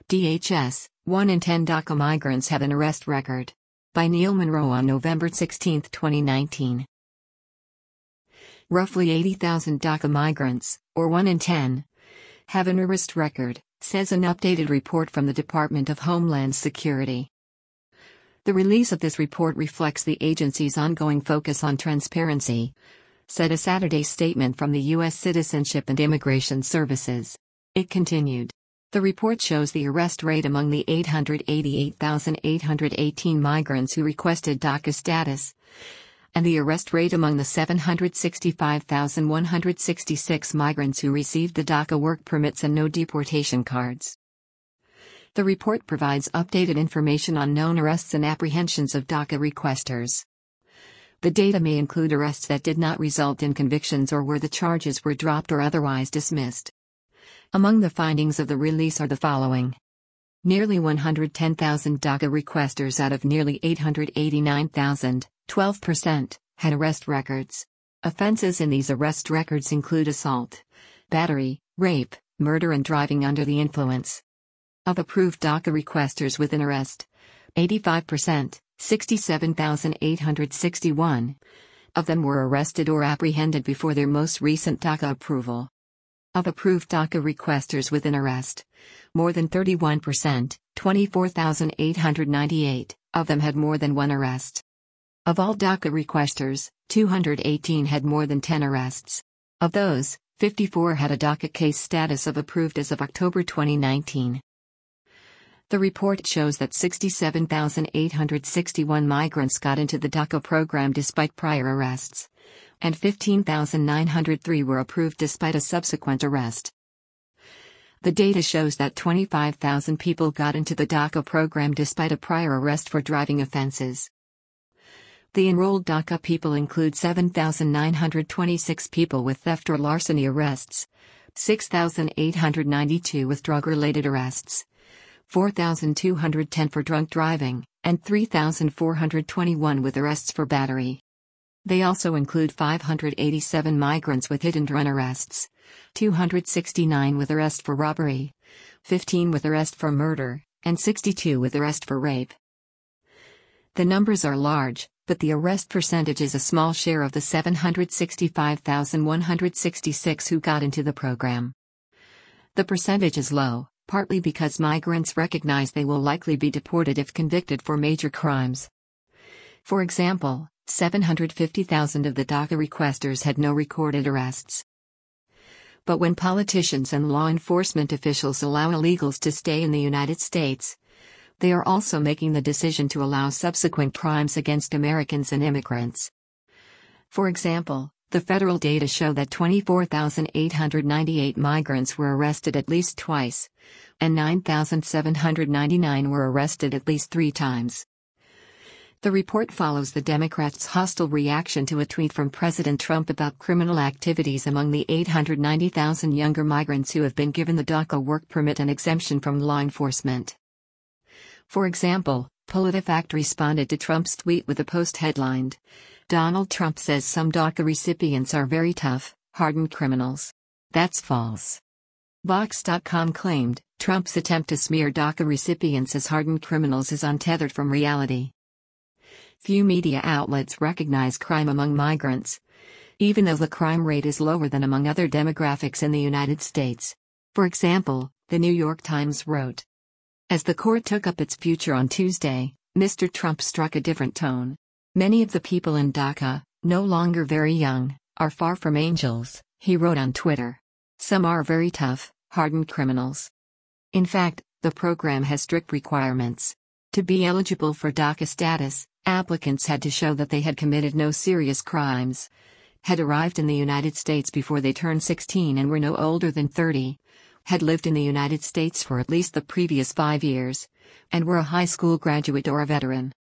DHS, 1 in 10 DACA migrants have an arrest record. By Neil Monroe on November 16, 2019. Roughly 80,000 DACA migrants, or 1 in 10, have an arrest record, says an updated report from the Department of Homeland Security. The release of this report reflects the agency's ongoing focus on transparency, said a Saturday statement from the U.S. Citizenship and Immigration Services. It continued. The report shows the arrest rate among the 888,818 migrants who requested DACA status, and the arrest rate among the 765,166 migrants who received the DACA work permits and no deportation cards. The report provides updated information on known arrests and apprehensions of DACA requesters. The data may include arrests that did not result in convictions or where the charges were dropped or otherwise dismissed. Among the findings of the release are the following. Nearly 110,000 DACA requesters out of nearly 889,000, 12%, had arrest records. Offenses in these arrest records include assault, battery, rape, murder and driving under the influence. Of approved DACA requesters with an arrest, 85%, 67,861, of them were arrested or apprehended before their most recent DACA approval. Of approved DACA requesters with an arrest, more than 31%, 24,898, of them had more than one arrest. Of all DACA requesters, 218 had more than 10 arrests. Of those, 54 had a DACA case status of approved as of October 2019. The report shows that 67,861 migrants got into the DACA program despite prior arrests, and 15,903 were approved despite a subsequent arrest. The data shows that 25,000 people got into the DACA program despite a prior arrest for driving offenses. The enrolled DACA people include 7,926 people with theft or larceny arrests, 6,892 with drug-related arrests, 4,210 for drunk driving, and 3,421 with arrests for battery. They also include 587 migrants with hit-and-run arrests, 269 with arrest for robbery, 15 with arrest for murder, and 62 with arrest for rape. The numbers are large, but the arrest percentage is a small share of the 765,166 who got into the program. The percentage is low, partly because migrants recognize they will likely be deported if convicted for major crimes. For example, 750,000 of the DACA requesters had no recorded arrests. But when politicians and law enforcement officials allow illegals to stay in the United States, they are also making the decision to allow subsequent crimes against Americans and immigrants. For example, the federal data show that 24,898 migrants were arrested at least twice, and 9,799 were arrested at least 3 times. The report follows the Democrats' hostile reaction to a tweet from President Trump about criminal activities among the 890,000 younger migrants who have been given the DACA work permit and exemption from law enforcement. For example, PolitiFact responded to Trump's tweet with a post headlined, "Donald Trump says some DACA recipients are very tough, hardened criminals. That's false." Vox.com claimed, Trump's attempt to smear DACA recipients as hardened criminals is untethered from reality. Few media outlets recognize crime among migrants, even though the crime rate is lower than among other demographics in the United States. For example, the New York Times wrote, "As the court took up its future on Tuesday, Mr. Trump struck a different tone. Many of the people in DACA, no longer very young, are far from angels," he wrote on Twitter. "Some are very tough, hardened criminals." In fact, the program has strict requirements. To be eligible for DACA status, applicants had to show that they had committed no serious crimes, had arrived in the United States before they turned 16 and were no older than 30, had lived in the United States for at least the previous 5 years, and were a high school graduate or a veteran.